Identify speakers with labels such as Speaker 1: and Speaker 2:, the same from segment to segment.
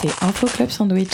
Speaker 1: écoutez Info Club Sandwich.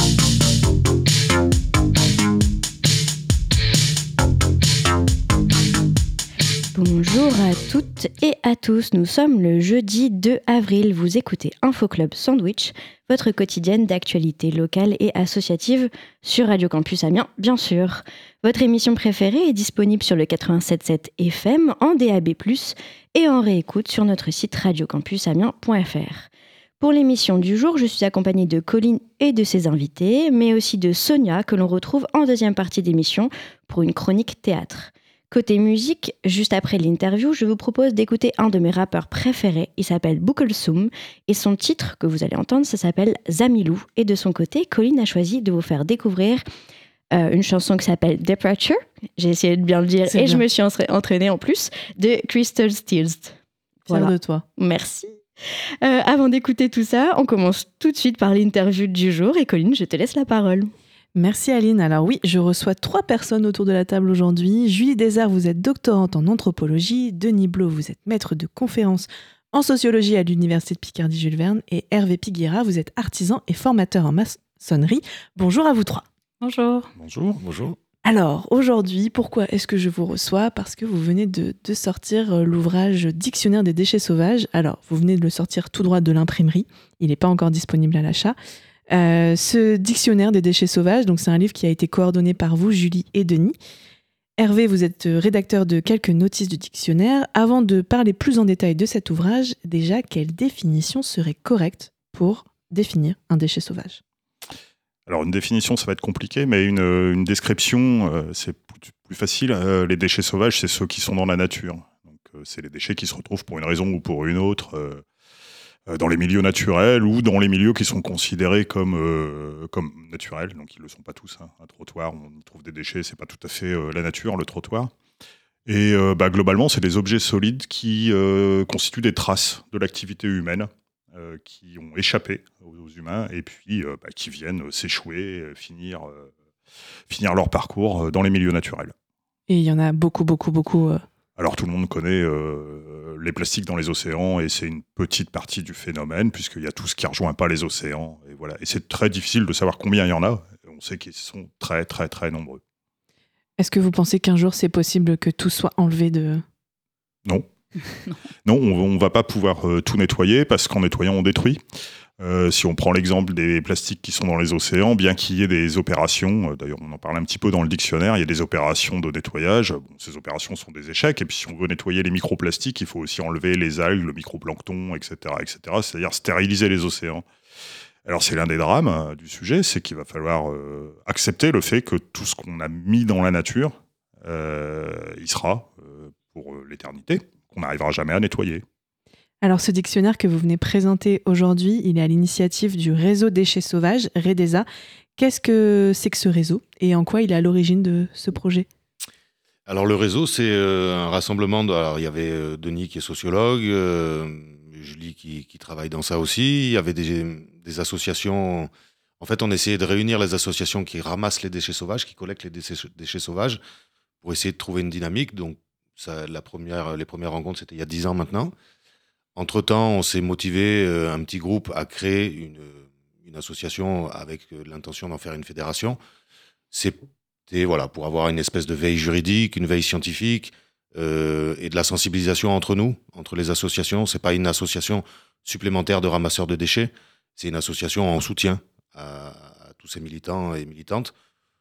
Speaker 1: Bonjour à toutes et à tous, nous sommes le jeudi 2 avril, vous écoutez Info Club Sandwich, votre quotidienne d'actualité locale et associative sur Radio Campus Amiens, bien sûr. Votre émission préférée est disponible sur le 87.7 FM, en DAB+, et en réécoute sur notre site radiocampusamiens.fr. Pour l'émission du jour, je suis accompagnée de Colline et de ses invités, mais aussi de Sonia, que l'on retrouve en deuxième partie d'émission pour une chronique théâtre. Côté musique, juste après l'interview, je vous propose d'écouter un de mes rappeurs préférés. Il s'appelle Bukulsum et son titre que vous allez entendre, ça s'appelle Zamilou. Et de son côté, Colline a choisi de vous faire découvrir une chanson qui s'appelle Departure. J'ai essayé de bien le dire et je me suis entraînée en plus, de Crystal Steels.
Speaker 2: Fière de toi.
Speaker 1: Merci. Avant d'écouter tout ça, on commence tout de suite par l'interview du jour. Et Colline, je te laisse la parole.
Speaker 2: Merci Aline. Alors oui, je reçois 3 personnes autour de la table aujourd'hui. Julie Desarts, vous êtes doctorante en anthropologie. Denis Blot, vous êtes maître de conférences en sociologie à l'Université de Picardie-Jules Verne. Et Hervé Piguera, vous êtes artisan et formateur en maçonnerie. Bonjour à vous 3.
Speaker 1: Bonjour.
Speaker 3: Bonjour.
Speaker 2: Alors aujourd'hui, pourquoi est-ce que je vous reçois ? Parce que vous venez de sortir l'ouvrage Dictionnaire des déchets sauvages. Alors, vous venez de le sortir tout droit de l'imprimerie. Il n'est pas encore disponible à l'achat. Ce dictionnaire des déchets sauvages, donc c'est un livre qui a été coordonné par vous, Julie et Denis. Hervé, vous êtes rédacteur de quelques notices du dictionnaire. Avant de parler plus en détail de cet ouvrage, déjà, quelle définition serait correcte pour définir un déchet sauvage ?
Speaker 3: Alors une définition, ça va être compliqué, mais une description, c'est plus facile. Les déchets sauvages, c'est ceux qui sont dans la nature. Donc, c'est les déchets qui se retrouvent pour une raison ou pour une autre dans les milieux naturels ou dans les milieux qui sont considérés comme naturels. Donc ils ne le sont pas tous. Un trottoir, on y trouve des déchets, c'est pas tout à fait la nature, le trottoir. Et globalement, c'est des objets solides qui constituent des traces de l'activité humaine qui ont échappé aux humains et puis qui viennent s'échouer, finir leur parcours dans les milieux naturels.
Speaker 2: Et il y en a beaucoup.
Speaker 3: Alors tout le monde connaît les plastiques dans les océans et c'est une petite partie du phénomène puisqu'il y a tout ce qui ne rejoint pas les océans. Et voilà. Et c'est très difficile de savoir combien il y en a. On sait qu'ils sont très très très nombreux.
Speaker 2: Est-ce que vous pensez qu'un jour c'est possible que tout soit enlevé de...
Speaker 3: Non. Non, on ne va pas pouvoir tout nettoyer parce qu'en nettoyant on détruit. Si on prend l'exemple des plastiques qui sont dans les océans, bien qu'il y ait des opérations, d'ailleurs on en parle un petit peu dans le dictionnaire, il y a des opérations de nettoyage. Bon, ces opérations sont des échecs, et puis si on veut nettoyer les microplastiques, il faut aussi enlever les algues, le microplancton, etc., c'est-à-dire stériliser les océans. Alors c'est l'un des drames du sujet, c'est qu'il va falloir accepter le fait que tout ce qu'on a mis dans la nature, il sera pour l'éternité, qu'on n'arrivera jamais à nettoyer.
Speaker 2: Alors ce dictionnaire que vous venez présenter aujourd'hui, il est à l'initiative du réseau Déchets Sauvages, REDESA. Qu'est-ce que c'est que ce réseau et en quoi il est à l'origine de ce projet ?
Speaker 4: Alors le réseau, c'est un rassemblement alors il y avait Denis qui est sociologue, Julie qui travaille dans ça aussi. Il y avait des associations. En fait, on essayait de réunir les associations qui ramassent les déchets sauvages, qui collectent les déchets sauvages, pour essayer de trouver une dynamique. Donc les premières rencontres, c'était il y a 10 ans maintenant. Entre-temps, on s'est motivé, un petit groupe, à créer une association avec l'intention d'en faire une fédération. C'était pour avoir une espèce de veille juridique, une veille scientifique et de la sensibilisation entre nous, entre les associations. C'est pas une association supplémentaire de ramasseurs de déchets, c'est une association en soutien à tous ces militants et militantes.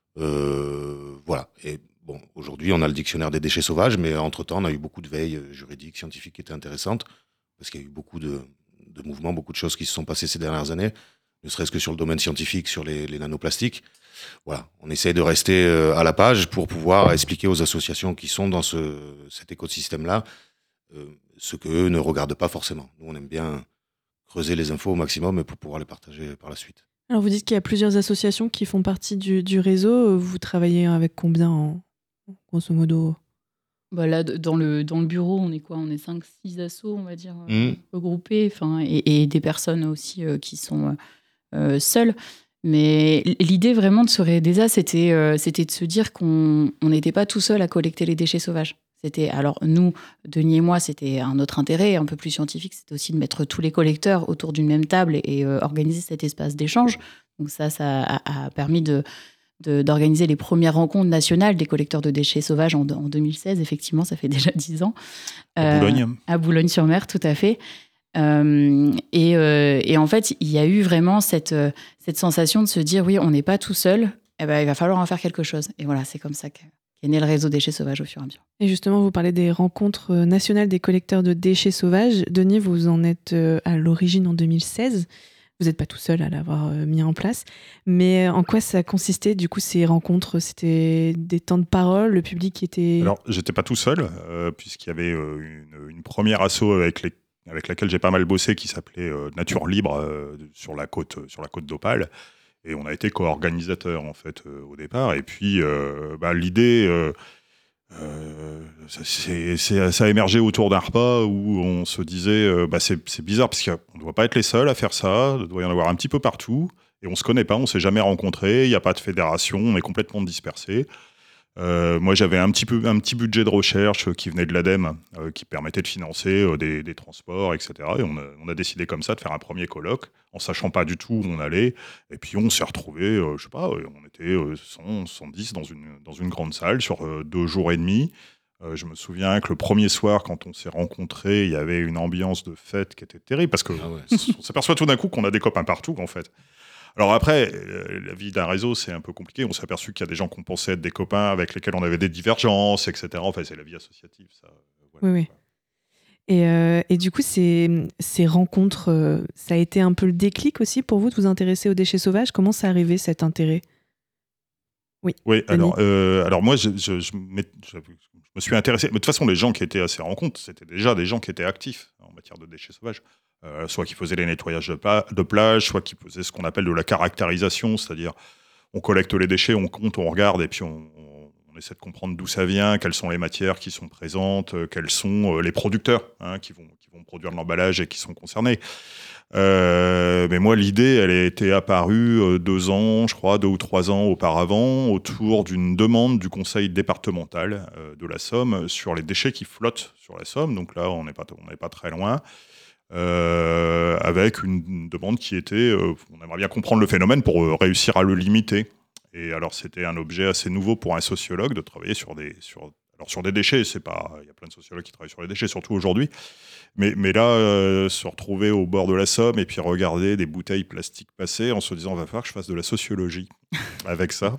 Speaker 4: Et bon, aujourd'hui, on a le dictionnaire des déchets sauvages, mais entre-temps, on a eu beaucoup de veilles juridiques, scientifiques qui étaient intéressantes. Parce qu'il y a eu beaucoup de mouvements, beaucoup de choses qui se sont passées ces dernières années, ne serait-ce que sur le domaine scientifique, sur les nanoplastiques. Voilà, on essaie de rester à la page pour pouvoir expliquer aux associations qui sont dans cet écosystème-là ce qu'eux ne regardent pas forcément. Nous, on aime bien creuser les infos au maximum pour pouvoir les partager par la suite.
Speaker 2: Alors vous dites qu'il y a plusieurs associations qui font partie du réseau. Vous travaillez avec combien, grosso modo ?
Speaker 5: Là, dans le bureau, on est quoi ? On est 5-6 assos, on va dire, regroupés, et des personnes aussi qui sont seules. Mais l'idée vraiment de ce REDESA, c'était de se dire qu'on n'était pas tout seul à collecter les déchets sauvages. Alors nous, Denis et moi, c'était un autre intérêt, un peu plus scientifique, c'était aussi de mettre tous les collecteurs autour d'une même table et organiser cet espace d'échange. Donc ça a permis d'organiser les premières rencontres nationales des collecteurs de déchets sauvages en 2016. Effectivement, ça fait déjà 10 ans.
Speaker 3: À Boulogne.
Speaker 5: À Boulogne-sur-Mer, tout à fait. Et en fait, il y a eu vraiment cette sensation de se dire, oui, on n'est pas tout seul, il va falloir en faire quelque chose. Et voilà, c'est comme ça qu'est né le réseau Déchets Sauvages au fur et à mesure.
Speaker 2: Et justement, vous parlez des rencontres nationales des collecteurs de déchets sauvages. Denis, vous en êtes à l'origine en 2016. Vous n'êtes pas tout seul à l'avoir mis en place. Mais en quoi ça consistait, du coup, ces rencontres? C'était des temps de parole, le public était...
Speaker 3: Alors, j'étais pas tout seul, puisqu'il y avait une première asso avec laquelle j'ai pas mal bossé, qui s'appelait Nature Libre, sur la côte d'Opale. Et on a été co-organisateurs, en fait, au départ. Et puis, l'idée... ça a émergé autour d'un repas où on se disait c'est bizarre parce qu'on ne doit pas être les seuls à faire ça, il doit y en avoir un petit peu partout et on se connaît pas, on s'est jamais rencontrés, il n'y a pas de fédération, on est complètement dispersés. Moi j'avais un petit budget de recherche qui venait de l'ADEME, qui permettait de financer des transports, etc. Et on a décidé comme ça de faire un premier colloque en sachant pas du tout où on allait, et puis on s'est retrouvés, je sais pas, on était 100, 110 dans une grande salle sur 2 jours et demi. Je me souviens que le premier soir, quand on s'est rencontrés, il y avait une ambiance de fête qui était terrible, parce que on s'aperçoit tout d'un coup qu'on a des copains partout, en fait. Alors après, la vie d'un réseau, c'est un peu compliqué. On s'est aperçu qu'il y a des gens qu'on pensait être des copains avec lesquels on avait des divergences, etc. Enfin, c'est la vie associative, ça. Voilà.
Speaker 2: Oui. Et du coup, ces rencontres, ça a été un peu le déclic aussi pour vous de vous intéresser aux déchets sauvages. Comment ça arrivé, cet intérêt? Oui,
Speaker 3: alors moi, je me suis intéressé. Mais de toute façon, les gens qui étaient à ces rencontres, c'était déjà des gens qui étaient actifs en matière de déchets sauvages. Soit qui faisaient les nettoyages de plage, soit qui faisaient ce qu'on appelle de la caractérisation, c'est-à-dire on collecte les déchets, on compte, on regarde, et puis on essaie de comprendre d'où ça vient, quelles sont les matières qui sont présentes, quels sont les producteurs qui vont produire de l'emballage et qui sont concernés. Mais moi, l'idée, elle a été apparue 2 ans, je crois, 2 ou 3 ans auparavant, autour d'une demande du conseil départemental de la Somme sur les déchets qui flottent sur la Somme. Donc là, on n'est pas très loin. Avec une demande qui était, on aimerait bien comprendre le phénomène pour réussir à le limiter. Et alors c'était un objet assez nouveau pour un sociologue de travailler sur des déchets. Il y a plein de sociologues qui travaillent sur les déchets, surtout aujourd'hui. Mais là, se retrouver au bord de la Somme et puis regarder des bouteilles plastiques passer en se disant, va falloir que je fasse de la sociologie avec ça.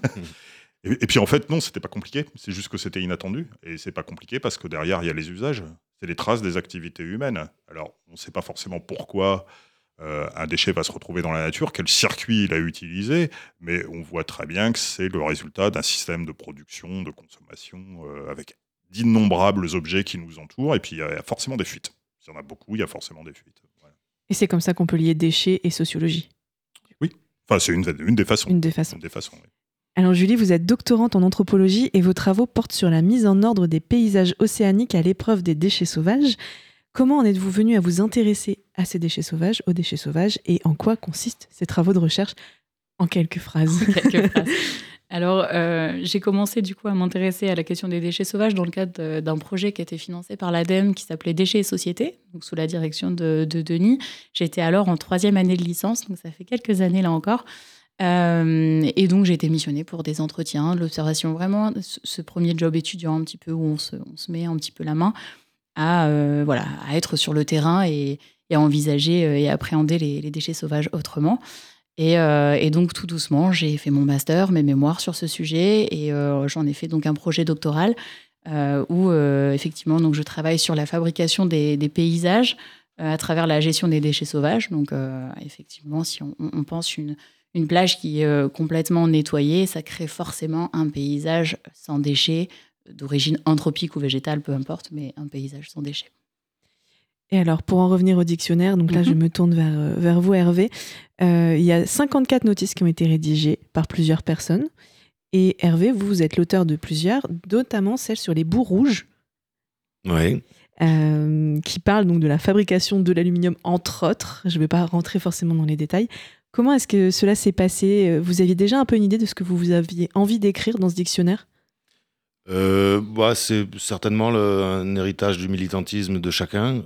Speaker 3: Et puis en fait, non, c'était pas compliqué. C'est juste que c'était inattendu. Et c'est pas compliqué parce que derrière, il y a les usages. C'est les traces des activités humaines. Alors, on ne sait pas forcément pourquoi un déchet va se retrouver dans la nature, quel circuit il a utilisé, mais on voit très bien que c'est le résultat d'un système de production, de consommation, avec d'innombrables objets qui nous entourent. Et puis, il y a forcément des fuites. S'il y en a beaucoup, il y a forcément des fuites. Voilà.
Speaker 2: Et c'est comme ça qu'on peut lier déchets et sociologie.
Speaker 3: Oui. Enfin, c'est une des façons.
Speaker 2: Une des façons,
Speaker 3: oui.
Speaker 2: Alors Julie, vous êtes doctorante en anthropologie et vos travaux portent sur la mise en ordre des paysages océaniques à l'épreuve des déchets sauvages. Comment en êtes-vous venue à vous intéresser à ces déchets sauvages, aux déchets sauvages, et en quoi consistent ces travaux de recherche? En quelques phrases.
Speaker 5: Alors, j'ai commencé du coup à m'intéresser à la question des déchets sauvages dans le cadre d'un projet qui a été financé par l'ADEME qui s'appelait Déchets et Société, donc sous la direction de Denis. J'étais alors en 3e année de licence, donc ça fait quelques années là encore. Et donc j'ai été missionnée pour des entretiens, de l'observation, vraiment ce premier job étudiant un petit peu où on se met un petit peu la main à être sur le terrain et à envisager et appréhender les déchets sauvages autrement. Et donc tout doucement, j'ai fait mon master, mes mémoires sur ce sujet et j'en ai fait donc un projet doctoral où effectivement donc je travaille sur la fabrication des paysages à travers la gestion des déchets sauvages. Donc effectivement, si on pense une plage qui est complètement nettoyée, ça crée forcément un paysage sans déchets, d'origine anthropique ou végétale, peu importe, mais un paysage sans déchets.
Speaker 2: Et alors, pour en revenir au dictionnaire, donc là, je me tourne vers vous, Hervé. Il y a 54 notices qui ont été rédigées par plusieurs personnes. Et Hervé, vous êtes l'auteur de plusieurs, notamment celle sur les boues rouges.
Speaker 4: Oui.
Speaker 2: Qui parle donc de la fabrication de l'aluminium, entre autres. Je ne vais pas rentrer forcément dans les détails. Comment est-ce que cela s'est passé? Vous aviez déjà un peu une idée de ce que vous aviez envie d'écrire dans ce dictionnaire?
Speaker 4: C'est certainement un héritage du militantisme de chacun.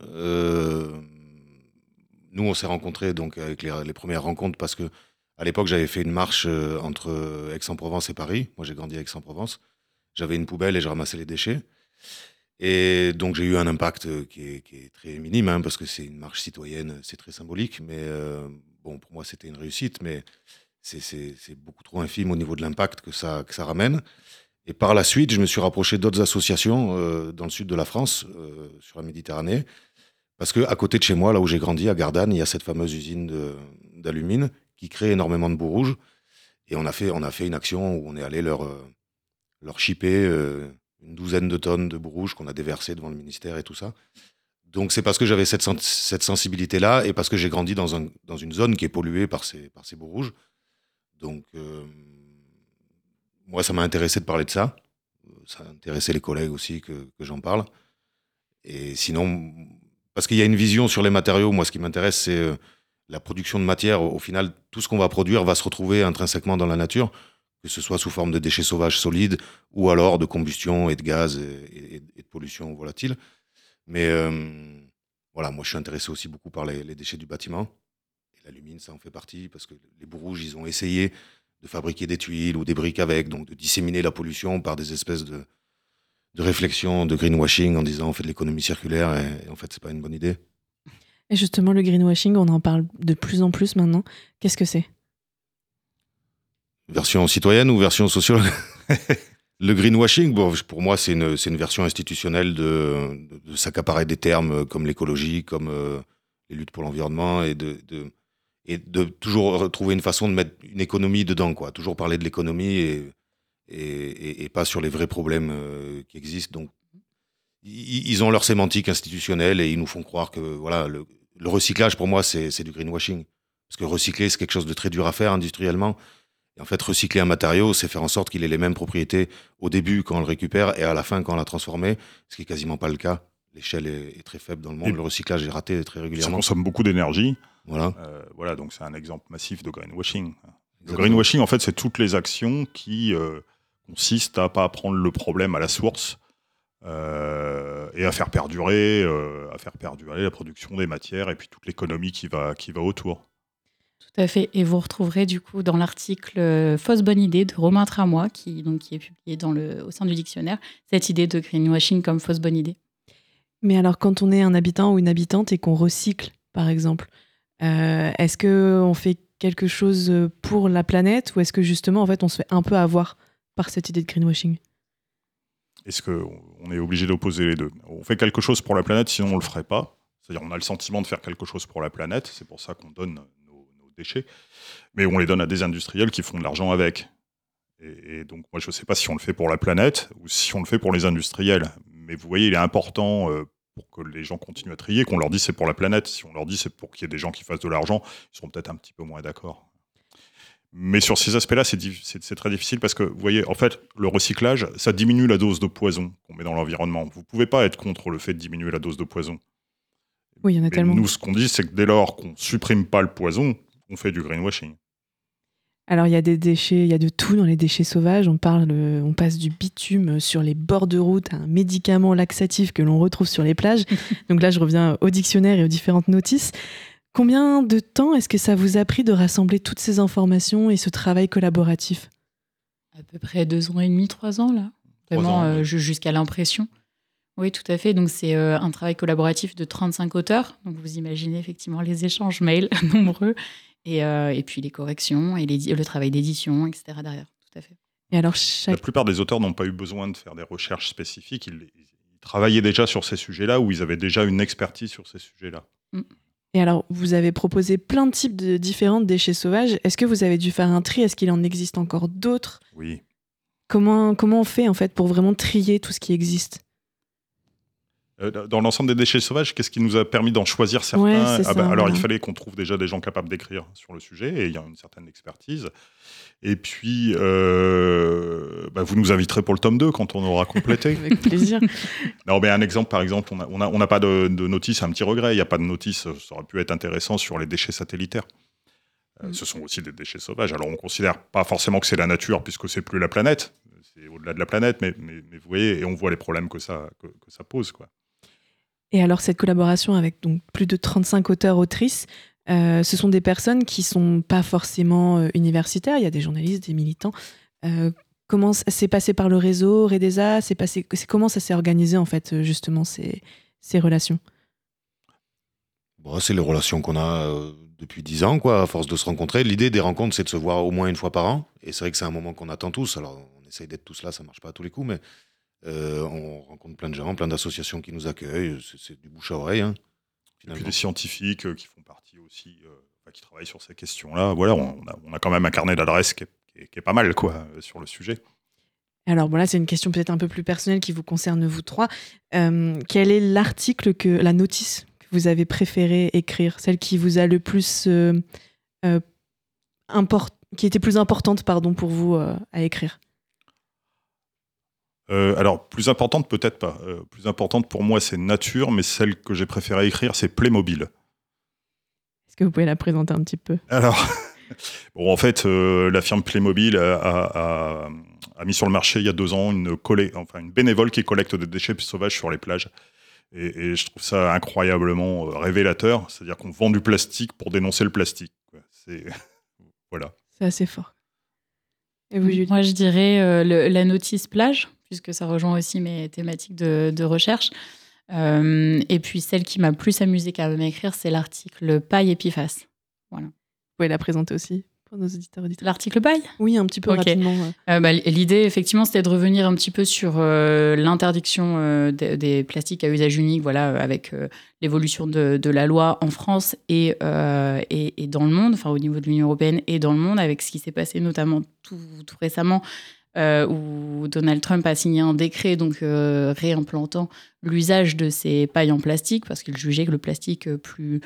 Speaker 4: Nous, on s'est rencontrés donc, avec les premières rencontres parce que à l'époque, j'avais fait une marche entre Aix-en-Provence et Paris. Moi, j'ai grandi à Aix-en-Provence. J'avais une poubelle et je ramassais les déchets. Et donc, j'ai eu un impact qui est très minime, hein, parce que c'est une marche citoyenne, c'est très symbolique. Mais pour moi, c'était une réussite, mais c'est beaucoup trop infime au niveau de l'impact que ça ramène. Et par la suite, je me suis rapproché d'autres associations dans le sud de la France, sur la Méditerranée, parce qu'à côté de chez moi, là où j'ai grandi, à Gardanne, il y a cette fameuse usine d'alumine qui crée énormément de boues rouges. Et on a fait une action où on est allé leur shipper une douzaine de tonnes de boues rouges qu'on a déversées devant le ministère et tout ça. Donc c'est parce que j'avais cette sensibilité-là et parce que j'ai grandi dans une zone qui est polluée par ces boues rouges. Donc moi, ça m'a intéressé de parler de ça. Ça a intéressé les collègues aussi que j'en parle. Et sinon, parce qu'il y a une vision sur les matériaux, moi ce qui m'intéresse, c'est la production de matière. Au final, tout ce qu'on va produire va se retrouver intrinsèquement dans la nature, que ce soit sous forme de déchets sauvages solides ou alors de combustion et de gaz et de pollution volatile. Mais moi je suis intéressé aussi beaucoup par les déchets du bâtiment. Et l'alumine, ça en fait partie, parce que les boues rouges, ils ont essayé de fabriquer des tuiles ou des briques avec, donc de disséminer la pollution par des espèces de réflexion, de greenwashing en disant on fait de l'économie circulaire et en fait c'est pas une bonne idée.
Speaker 2: Et justement, le greenwashing, on en parle de plus en plus maintenant. Qu'est-ce que c'est ?
Speaker 4: Version citoyenne ou version sociologue ? Le greenwashing, pour moi, c'est une version institutionnelle de s'accaparer des termes comme l'écologie, comme les luttes pour l'environnement et de toujours trouver une façon de mettre une économie dedans, quoi. Toujours parler de l'économie et pas sur les vrais problèmes qui existent. Donc, ils ont leur sémantique institutionnelle et ils nous font croire que voilà, le recyclage, pour moi, c'est du greenwashing. Parce que recycler, c'est quelque chose de très dur à faire industriellement. Et en fait, recycler un matériau, c'est faire en sorte qu'il ait les mêmes propriétés au début quand on le récupère et à la fin quand on l'a transformé, ce qui n'est quasiment pas le cas. L'échelle est très faible dans le monde. Le recyclage est raté très régulièrement.
Speaker 3: Ça consomme beaucoup d'énergie.
Speaker 4: Voilà.
Speaker 3: Donc c'est un exemple massif de greenwashing. Le greenwashing, en fait, c'est toutes les actions qui consistent à pas prendre le problème à la source et à faire perdurer la production des matières et puis toute l'économie qui va autour.
Speaker 5: Tout à fait. Et vous retrouverez du coup dans l'article Fausse bonne idée de Romain Tramois, qui est publié au sein du dictionnaire, cette idée de greenwashing comme fausse bonne idée.
Speaker 2: Mais alors, quand on est un habitant ou une habitante et qu'on recycle, par exemple, est-ce qu'on fait quelque chose pour la planète ou est-ce que justement, en fait, on se fait un peu avoir par cette idée de greenwashing ?
Speaker 3: Est-ce qu'on est obligé d'opposer les deux ? On fait quelque chose pour la planète, sinon on ne le ferait pas. C'est-à-dire on a le sentiment de faire quelque chose pour la planète, c'est pour ça qu'on donne nos déchets, mais on les donne à des industriels qui font de l'argent avec. Et donc moi je ne sais pas si on le fait pour la planète ou si on le fait pour les industriels. Mais vous voyez, il est important pour que les gens continuent à trier, qu'on leur dise c'est pour la planète. Si on leur dit c'est pour qu'il y ait des gens qui fassent de l'argent, ils seront peut-être un petit peu moins d'accord. Mais sur ces aspects-là, c'est très difficile parce que, vous voyez, en fait, le recyclage, ça diminue la dose de poison qu'on met dans l'environnement. Vous ne pouvez pas être contre le fait de diminuer la dose de poison.
Speaker 2: Oui, il y en a tellement.
Speaker 3: Nous, ce qu'on dit, c'est que dès lors qu'on ne supprime pas le poison, on fait du greenwashing.
Speaker 2: Alors, il y a des déchets, il y a de tout dans les déchets sauvages. On passe du bitume sur les bords de route à un médicament laxatif que l'on retrouve sur les plages. Donc là, je reviens au dictionnaire et aux différentes notices. Combien de temps est-ce que ça vous a pris de rassembler toutes ces informations et ce travail collaboratif ?
Speaker 5: À peu près 2 ans et demi, 3 ans, là. Vraiment, jusqu'à l'impression. Oui, tout à fait. Donc, c'est un travail collaboratif de 35 auteurs. Donc, vous imaginez effectivement les échanges mails nombreux et puis les corrections et le travail d'édition, etc. derrière. Tout à fait.
Speaker 2: Et alors,
Speaker 3: La plupart des auteurs n'ont pas eu besoin de faire des recherches spécifiques. Ils travaillaient déjà sur ces sujets-là ou ils avaient déjà une expertise sur ces sujets-là.
Speaker 2: Et alors, vous avez proposé plein de types de différents déchets sauvages. Est-ce que vous avez dû faire un tri ? Est-ce qu'il en existe encore d'autres ?
Speaker 3: Oui.
Speaker 2: Comment on fait en fait pour vraiment trier tout ce qui existe ?
Speaker 3: Dans l'ensemble des déchets sauvages, qu'est-ce qui nous a permis d'en choisir certains ?
Speaker 2: Ouais,
Speaker 3: alors, il fallait qu'on trouve déjà des gens capables d'écrire sur le sujet, et il y a une certaine expertise. Et puis, vous nous inviterez pour le tome 2 quand on aura complété.
Speaker 2: Avec plaisir.
Speaker 3: Non, mais un exemple, par exemple, on n'a pas de notice, un petit regret, il n'y a pas de notice, ça aurait pu être intéressant sur les déchets satellitaires. Ce sont aussi des déchets sauvages. Alors, on ne considère pas forcément que c'est la nature, puisque c'est plus la planète, c'est au-delà de la planète, mais vous voyez, et on voit les problèmes que ça pose, quoi.
Speaker 2: Et alors, cette collaboration avec donc, plus de 35 auteurs-autrices, ce sont des personnes qui ne sont pas forcément universitaires. Il y a des journalistes, des militants. Comment c'est passé par le réseau Redeza comment ça s'est organisé, en fait, justement, ces relations?
Speaker 4: Bon, c'est les relations qu'on a depuis 10 ans, quoi, à force de se rencontrer. L'idée des rencontres, c'est de se voir au moins une fois par an. Et c'est vrai que c'est un moment qu'on attend tous. Alors, on essaye d'être tous là, ça ne marche pas à tous les coups, mais on rencontre plein de gens, plein d'associations qui nous accueillent. C'est du bouche à oreille, hein,
Speaker 3: et puis des scientifiques qui font partie aussi, qui travaillent sur ces questions-là. Voilà, on a quand même un carnet d'adresses qui est pas mal, quoi, sur le sujet.
Speaker 2: Alors, bon, là, c'est une question peut-être un peu plus personnelle qui vous concerne vous trois. Quel est l'article, la notice que vous avez préféré écrire, celle qui vous a le plus qui était plus importante, pour vous à écrire?
Speaker 3: Alors, plus importante, peut-être pas. Plus importante pour moi, c'est Nature, mais celle que j'ai préféré écrire, c'est Playmobil.
Speaker 2: Est-ce que vous pouvez la présenter un petit peu?
Speaker 3: Alors, bon, en fait, la firme Playmobil a mis sur le marché il y a 2 ans une bénévole qui collecte des déchets sauvages sur les plages. Et je trouve ça incroyablement révélateur. C'est-à-dire qu'on vend du plastique pour dénoncer le plastique, quoi. Voilà.
Speaker 2: C'est assez fort. Et vous, Julie?
Speaker 5: Moi, je dirais la notice plage, puisque ça rejoint aussi mes thématiques de recherche. Et puis, celle qui m'a plus amusée qu'à m'écrire, c'est l'article Paille et Piface. Voilà.
Speaker 2: Vous pouvez la présenter aussi pour nos auditeurs et auditrices.
Speaker 5: L'article Paille ?
Speaker 2: Oui, un petit peu rapidement.
Speaker 5: L'idée, effectivement, c'était de revenir un petit peu sur l'interdiction des plastiques à usage unique, avec l'évolution de la loi en France et dans le monde, au niveau de l'Union européenne et dans le monde, avec ce qui s'est passé notamment tout récemment, où Donald Trump a signé un décret réimplantant l'usage de ces pailles en plastique, parce qu'il jugeait que le plastique plus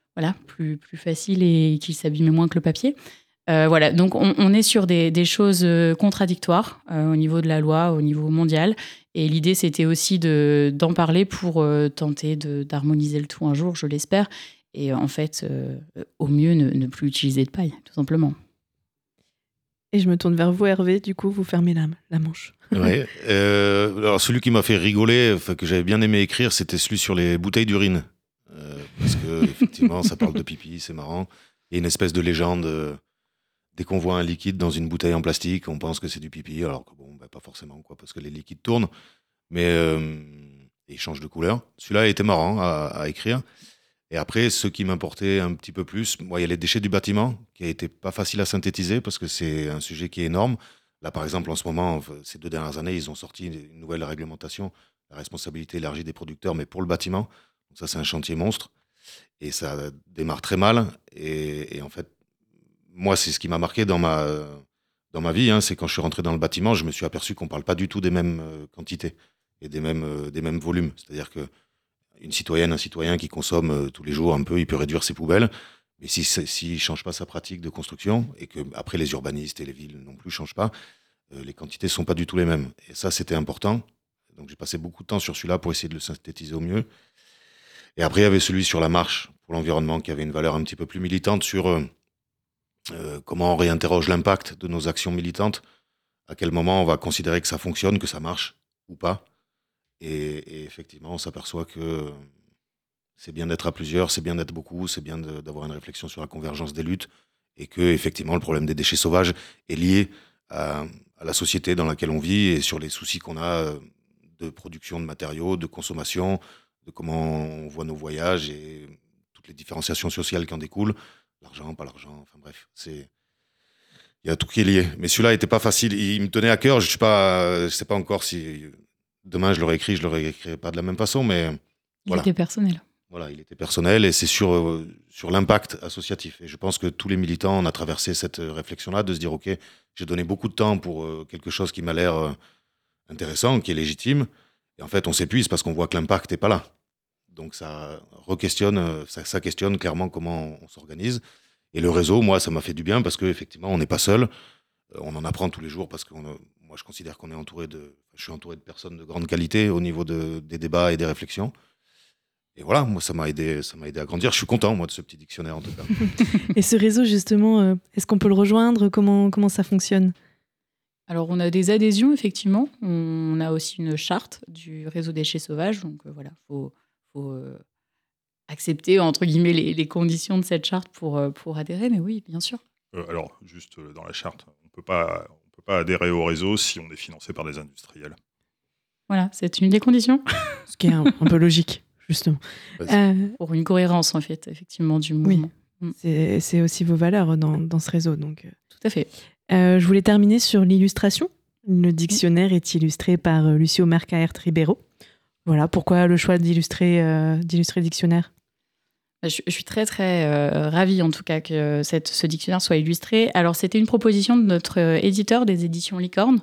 Speaker 5: facile et qu'il s'abîmait moins que le papier. Donc on est sur des choses contradictoires au niveau de la loi, au niveau mondial. Et l'idée, c'était aussi d'en parler pour tenter d'harmoniser le tout un jour, je l'espère. Et en fait, au mieux, ne plus utiliser de paille, tout simplement.
Speaker 2: Et je me tourne vers vous, Hervé. Du coup, vous fermez la manche.
Speaker 4: Ouais. Alors, celui qui m'a fait rigoler, que j'avais bien aimé écrire, c'était celui sur les bouteilles d'urine. Parce que effectivement, ça parle de pipi, c'est marrant. Il y a une espèce de légende. Dès qu'on voit un liquide dans une bouteille en plastique, on pense que c'est du pipi, alors que pas forcément, quoi, parce que les liquides tournent, mais ils changent de couleur. Celui-là était marrant à écrire. Et après, ce qui m'importait un petit peu plus, il y a les déchets du bâtiment, qui a été pas facile à synthétiser, parce que c'est un sujet qui est énorme. Là, par exemple, en ce moment, ces 2 dernières années, ils ont sorti une nouvelle réglementation, la responsabilité élargie des producteurs, mais pour le bâtiment. Donc ça, c'est un chantier monstre. Et ça démarre très mal. Et en fait, moi, c'est ce qui m'a marqué dans ma vie, hein, c'est quand je suis rentré dans le bâtiment, je me suis aperçu qu'on ne parle pas du tout des mêmes quantités et des mêmes volumes. C'est-à-dire qu'une citoyenne, un citoyen qui consomme tous les jours un peu, il peut réduire ses poubelles, mais s'il ne change pas sa pratique de construction, et que après les urbanistes et les villes non plus ne changent pas, les quantités ne sont pas du tout les mêmes. Et ça, c'était important. Donc j'ai passé beaucoup de temps sur celui-là pour essayer de le synthétiser au mieux. Et après, il y avait celui sur la marche pour l'environnement, qui avait une valeur un petit peu plus militante sur... comment on réinterroge l'impact de nos actions militantes, à quel moment on va considérer que ça fonctionne, que ça marche ou pas. Et effectivement, on s'aperçoit que c'est bien d'être à plusieurs, c'est bien d'être beaucoup, c'est bien d'avoir une réflexion sur la convergence des luttes, et que effectivement le problème des déchets sauvages est lié à la société dans laquelle on vit et sur les soucis qu'on a de production de matériaux, de consommation, de comment on voit nos voyages et toutes les différenciations sociales qui en découlent. L'argent, pas l'argent, enfin bref, il y a tout qui est lié. Mais celui-là n'était pas facile, il me tenait à cœur, je sais pas encore si demain je l'aurais écrit pas de la même façon, mais
Speaker 5: voilà. Il était personnel.
Speaker 4: Voilà, il était personnel et c'est sur l'impact associatif. Et je pense que tous les militants, on a traversé cette réflexion-là de se dire, ok, j'ai donné beaucoup de temps pour quelque chose qui m'a l'air intéressant, qui est légitime, et en fait on s'épuise parce qu'on voit que l'impact n'est pas là. Donc ça re-questionne, ça questionne clairement comment on s'organise. Et le réseau, moi, ça m'a fait du bien parce qu'effectivement, on n'est pas seul. On en apprend tous les jours parce que moi, je considère qu'on est je suis entouré de personnes de grande qualité au niveau des débats et des réflexions. Et voilà, moi, ça m'a aidé à grandir. Je suis content, moi, de ce petit dictionnaire, en tout cas.
Speaker 2: Et ce réseau, justement, est-ce qu'on peut le rejoindre ? Comment ça fonctionne ?
Speaker 5: Alors, on a des adhésions, effectivement. On a aussi une charte du réseau déchets sauvages. Donc, voilà, faut accepter, entre guillemets, les conditions de cette charte pour adhérer. Mais oui, bien sûr.
Speaker 3: Alors, juste dans la charte, on peut pas adhérer au réseau si on est financé par des industriels.
Speaker 5: Voilà, c'est une des conditions.
Speaker 2: Ce qui est un peu logique, justement.
Speaker 5: Pour une cohérence, en fait, effectivement, du mouvement.
Speaker 2: Oui, c'est aussi vos valeurs dans ce réseau. Donc.
Speaker 5: Tout à fait.
Speaker 2: Je voulais terminer sur l'illustration. Le dictionnaire est illustré par Lucio Mercaert Ribeiro. Voilà, pourquoi le choix d'illustrer le dictionnaire ?
Speaker 5: Je suis très, très ravie, en tout cas, que ce dictionnaire soit illustré. Alors, c'était une proposition de notre éditeur des éditions Licorne,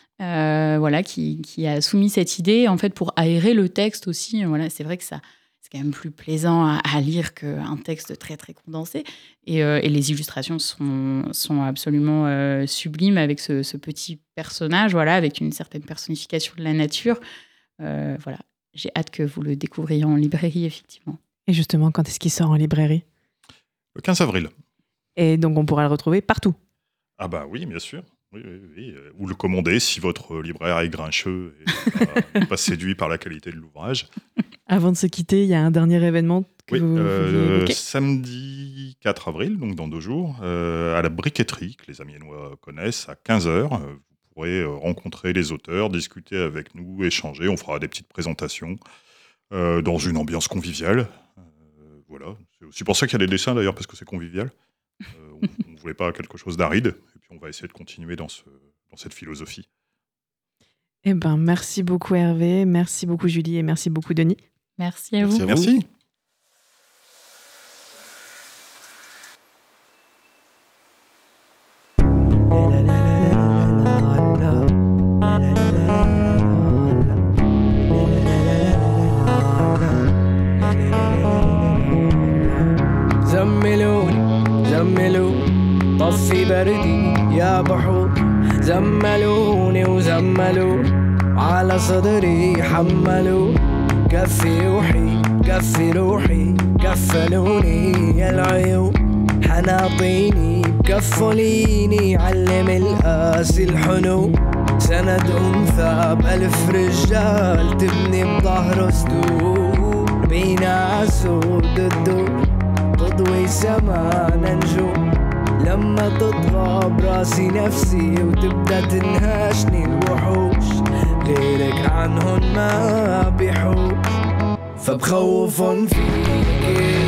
Speaker 5: qui a soumis cette idée, en fait, pour aérer le texte aussi. Voilà, c'est vrai que c'est quand même plus plaisant à lire qu'un texte très, très condensé. Et les illustrations sont absolument sublimes avec ce petit personnage, avec une certaine personnification de la nature. J'ai hâte que vous le découvriez en librairie, effectivement.
Speaker 2: Et justement, quand est-ce qu'il sort en librairie ?
Speaker 3: Le 15 avril.
Speaker 2: Et donc, on pourra le retrouver partout ?
Speaker 3: Ah bah oui, bien sûr. Oui. Ou le commander si votre libraire est grincheux et pas séduit par la qualité de l'ouvrage.
Speaker 2: Avant de se quitter, il y a un dernier événement que vous vouliez évoquer.
Speaker 3: Samedi 4 avril, donc dans 2 jours, à la briqueterie, que les Amiénois connaissent, à 15h. Vous pourrez rencontrer les auteurs, discuter avec nous, échanger. On fera des petites présentations dans une ambiance conviviale. Voilà. C'est aussi pour ça qu'il y a des dessins d'ailleurs, parce que c'est convivial. On ne voulait pas quelque chose d'aride. Et puis on va essayer de continuer dans cette philosophie.
Speaker 2: Eh ben, merci beaucoup Hervé, merci beaucoup Julie et merci beaucoup Denis.
Speaker 5: Merci à vous.
Speaker 3: Merci.
Speaker 6: طفي بردي يا بحور زملوني وزملوا على صدري حملوا كفي روحي كفي روحي كفلوني يا العيون حناطيني بكفليني علم القاسي الحنو سند أنثى بألف رجال تبني بظهره سدود بينا عسود الدور تضوي سمانا نجوم لما تطغى براسي نفسي وتبدأ تنهاشني الوحوش غيرك عنهن ما بيحوش فبخوفن فيك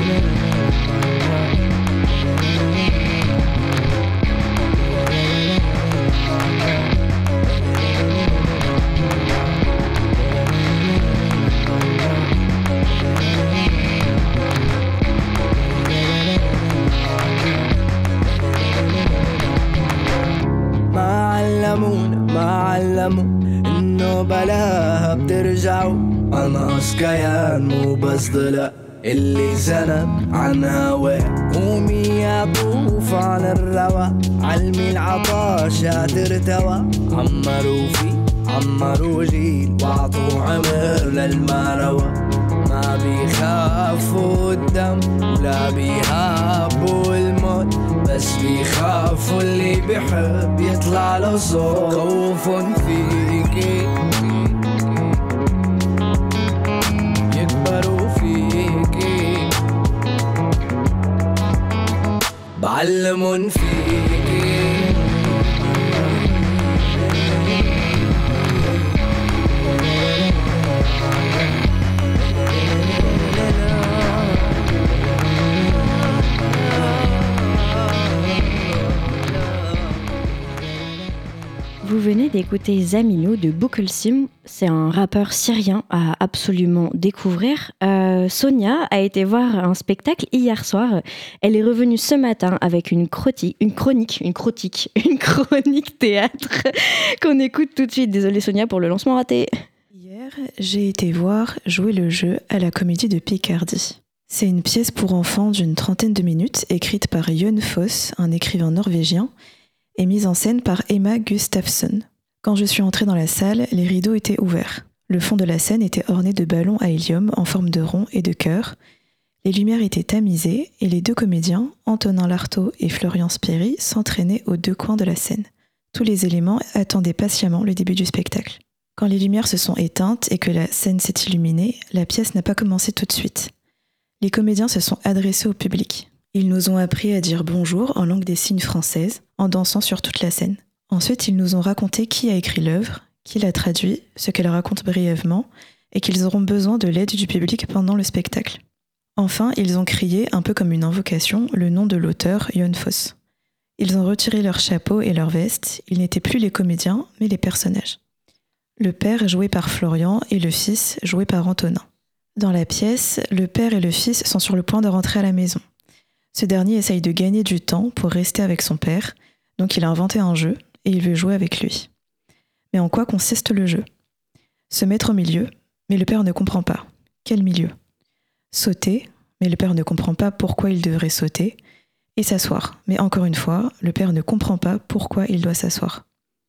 Speaker 6: ما علموا إنه بلاها بترجعوا أنقص كيان مو بس ضلع اللي زنب عن هواه قومي يا طوف عن الروا علمي العطاش ترتوى عمروا جيل وعطوا عمر للمروى ما بيخافوا الدم ولا بيهابوا الموت بس بيخافوا اللي بيحب يطلع له صوت خوف فيكي يكبروا فيكي بعلمن فيكي
Speaker 1: Vous venez d'écouter Zamilou de Bukulsim. C'est un rappeur syrien à absolument découvrir. Sonia a été voir un spectacle hier soir. Elle est revenue ce matin avec une chronique théâtre qu'on écoute tout de suite. Désolée Sonia pour le lancement raté.
Speaker 7: Hier, j'ai été voir Jouer le jeu à la Comédie de Picardie. C'est une pièce pour enfants d'une 30aine de minutes, écrite par Jon Fosse, un écrivain norvégien, et mise en scène par Emma Gustafsson. Quand je suis entrée dans la salle, les rideaux étaient ouverts. Le fond de la scène était orné de ballons à hélium en forme de rond et de cœur. Les lumières étaient tamisées et les deux comédiens, Antonin Lartaud et Florian Spiri, s'entraînaient aux deux coins de la scène. Tous les éléments attendaient patiemment le début du spectacle. Quand les lumières se sont éteintes et que la scène s'est illuminée, la pièce n'a pas commencé tout de suite. Les comédiens se sont adressés au public. Ils nous ont appris à dire bonjour en langue des signes française, en dansant sur toute la scène. Ensuite, ils nous ont raconté qui a écrit l'œuvre, qui l'a traduit, ce qu'elle raconte brièvement, et qu'ils auront besoin de l'aide du public pendant le spectacle. Enfin, ils ont crié, un peu comme une invocation, le nom de l'auteur, Jon Fosse. Ils ont retiré leur chapeau et leur veste, ils n'étaient plus les comédiens, mais les personnages. Le père joué par Florian et le fils joué par Antonin. Dans la pièce, le père et le fils sont sur le point de rentrer à la maison. Ce dernier essaye de gagner du temps pour rester avec son père, donc il a inventé un jeu et il veut jouer avec lui. Mais en quoi consiste le jeu ? Se mettre au milieu, mais le père ne comprend pas. Quel milieu ? Sauter, mais le père ne comprend pas pourquoi il devrait sauter. Et s'asseoir, mais encore une fois, le père ne comprend pas pourquoi il doit s'asseoir.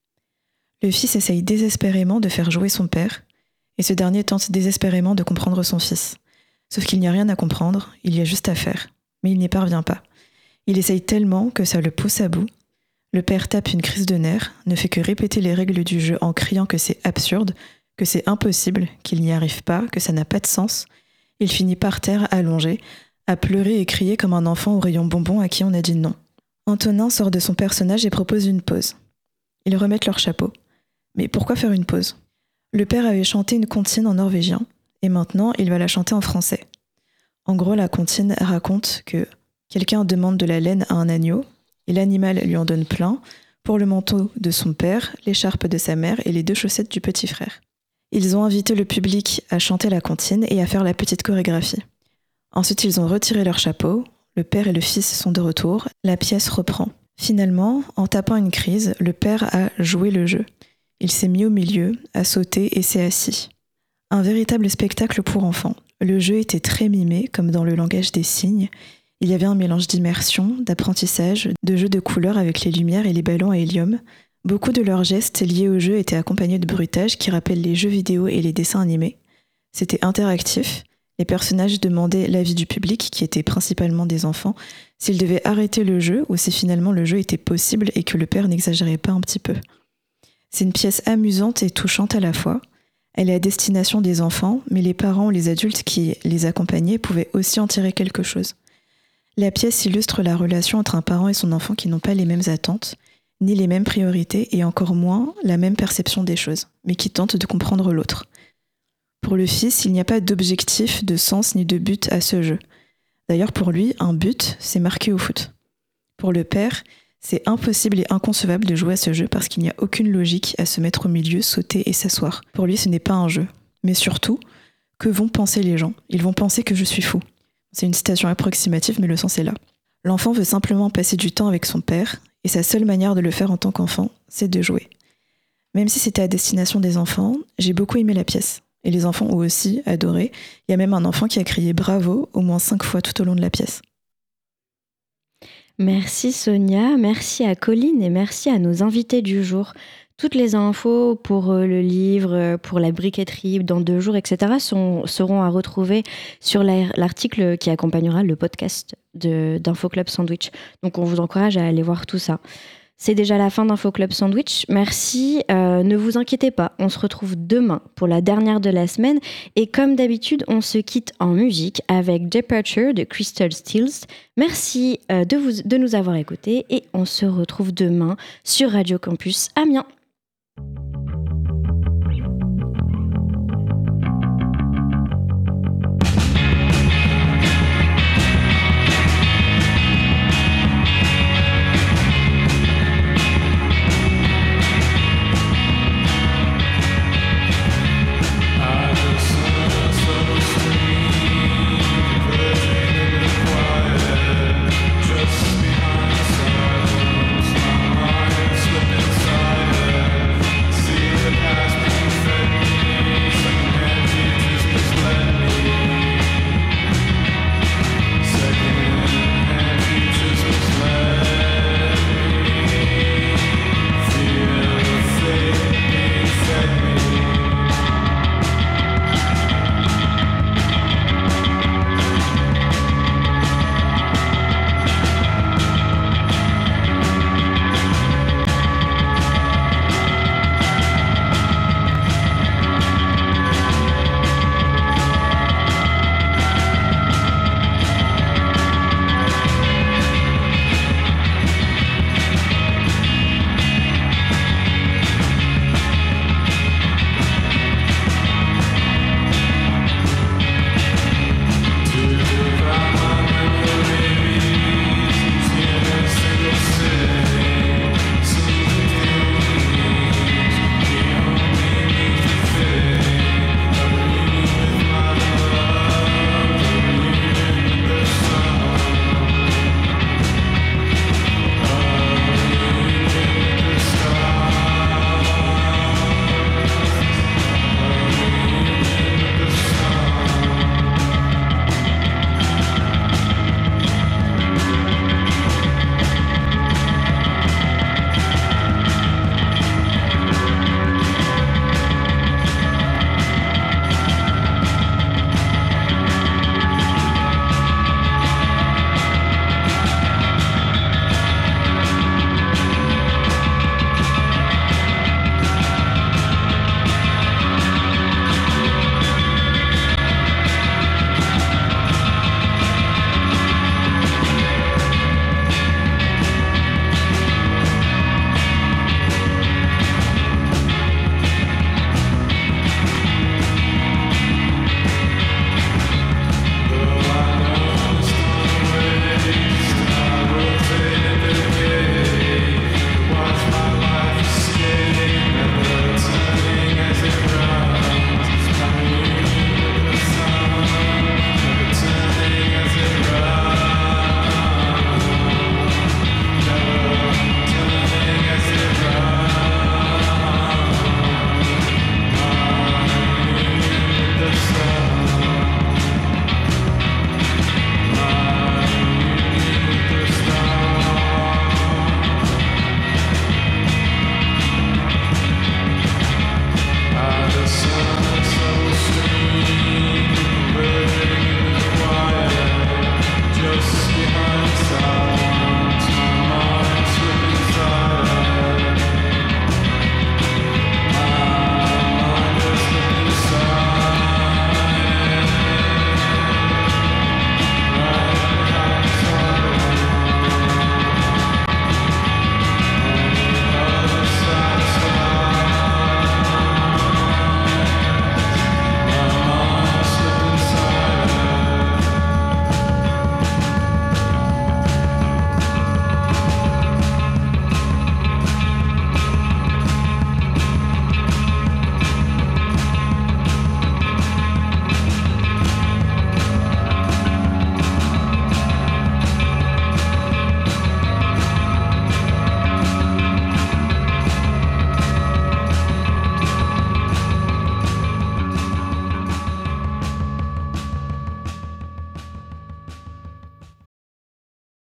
Speaker 7: Le fils essaye désespérément de faire jouer son père, et ce dernier tente désespérément de comprendre son fils. Sauf qu'il n'y a rien à comprendre, il y a juste à faire. Mais il n'y parvient pas. Il essaye tellement que ça le pousse à bout. Le père tape une crise de nerfs, ne fait que répéter les règles du jeu en criant que c'est absurde, que c'est impossible, qu'il n'y arrive pas, que ça n'a pas de sens. Il finit par terre, allongé, à pleurer et crier comme un enfant au rayon bonbon à qui on a dit non. Antonin sort de son personnage et propose une pause. Ils remettent leur chapeau. Mais pourquoi faire une pause ? Le père avait chanté une comptine en norvégien, et maintenant il va la chanter en français. En gros, la comptine raconte que quelqu'un demande de la laine à un agneau, et l'animal lui en donne plein, pour le manteau de son père, l'écharpe de sa mère et les 2 chaussettes du petit frère. Ils ont invité le public à chanter la comptine et à faire la petite chorégraphie. Ensuite, ils ont retiré leur chapeau, le père et le fils sont de retour, la pièce reprend. Finalement, en tapant une crise, le père a joué le jeu. Il s'est mis au milieu, a sauté et s'est assis. Un véritable spectacle pour enfants. Le jeu était très mimé, comme dans le langage des signes. Il y avait un mélange d'immersion, d'apprentissage, de jeu de couleurs avec les lumières et les ballons à hélium. Beaucoup de leurs gestes liés au jeu étaient accompagnés de bruitages qui rappellent les jeux vidéo et les dessins animés. C'était interactif. Les personnages demandaient l'avis du public, qui était principalement des enfants, s'ils devaient arrêter le jeu ou si finalement le jeu était possible et que le père n'exagérait pas un petit peu. C'est une pièce amusante et touchante à la fois. Elle est à destination des enfants, mais les parents ou les adultes qui les accompagnaient pouvaient aussi en tirer quelque chose. La pièce illustre la relation entre un parent et son enfant qui n'ont pas les mêmes attentes, ni les mêmes priorités et encore moins la même perception des choses, mais qui tentent de comprendre l'autre. Pour le fils, il n'y a pas d'objectif, de sens ni de but à ce jeu. D'ailleurs, pour lui, un but, c'est marqué au foot. Pour le père, c'est impossible et inconcevable de jouer à ce jeu parce qu'il n'y a aucune logique à se mettre au milieu, sauter et s'asseoir. Pour lui, ce n'est pas un jeu. Mais surtout, que vont penser les gens ? Ils vont penser que je suis fou. C'est une citation approximative, mais le sens est là. L'enfant veut simplement passer du temps avec son père, et sa seule manière de le faire en tant qu'enfant, c'est de jouer. Même si c'était à destination des enfants, j'ai beaucoup aimé la pièce. Et les enfants ont aussi adoré. Il y a même un enfant qui a crié « bravo » au moins 5 fois tout au long de la pièce.
Speaker 1: Merci Sonia, merci à Colline et merci à nos invités du jour. Toutes les infos pour le livre, pour la briqueterie, dans 2 jours, etc. seront à retrouver sur l'article qui accompagnera le podcast d'Info Club Sandwich. Donc on vous encourage à aller voir tout ça. C'est déjà la fin d'Info Club Sandwich. Merci. Ne vous inquiétez pas, on se retrouve demain pour la dernière de la semaine. Et comme d'habitude, on se quitte en musique avec Departure de Crystal Stills. Merci de nous avoir écoutés et on se retrouve demain sur Radio Campus Amiens.